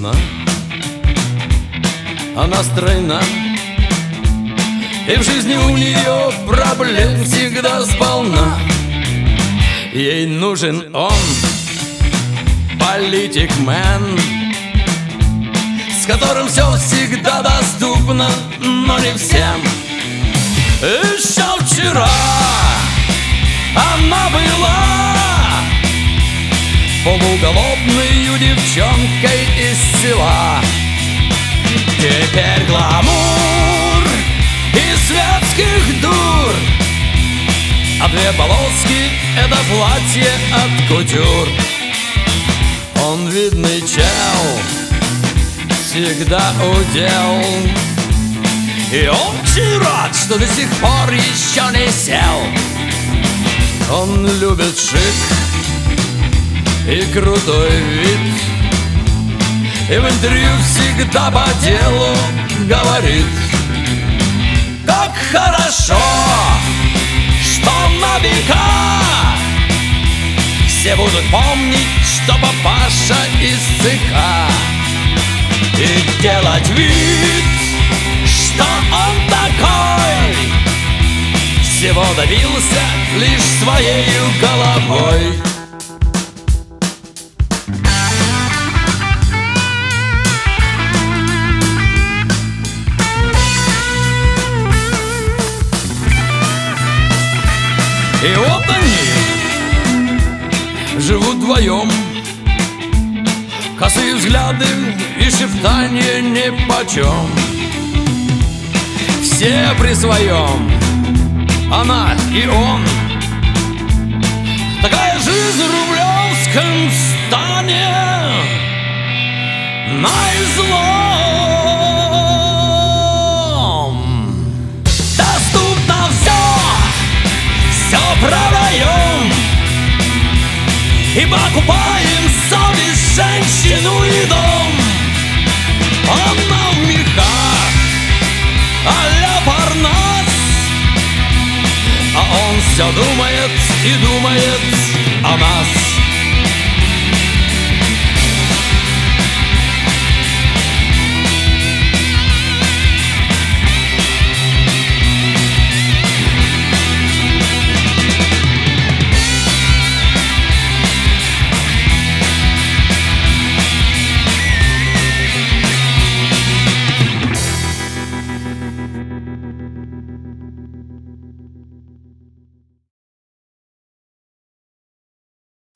одна, она стройна, и в жизни у нее проблем всегда сполна. Ей нужен он, политик-мен, с которым все всегда доступно, но не всем. Еще вчера она была полуголодной девчонкой из села. Теперь гламур и светских дур, а две полоски — это платье от кутюр. Он видный чел, всегда удел, и очень рад, что до сих пор еще не сел. Он любит шик и крутой вид, и в интервью всегда по делу говорит: как хорошо, что на века все будут помнить, что папаша из ЦК, и делать вид, что он такой всего добился лишь своей головой. И вот они живут вдвоем, косые взгляды и шептание нипочем. Все при своем, она и он. Такая жизнь в рублевском стане наизлом. Доступно все продаем и покупаем совесть, женщину и дом. Она в мехах а-ля Парнас, а он все думает и думает о нас.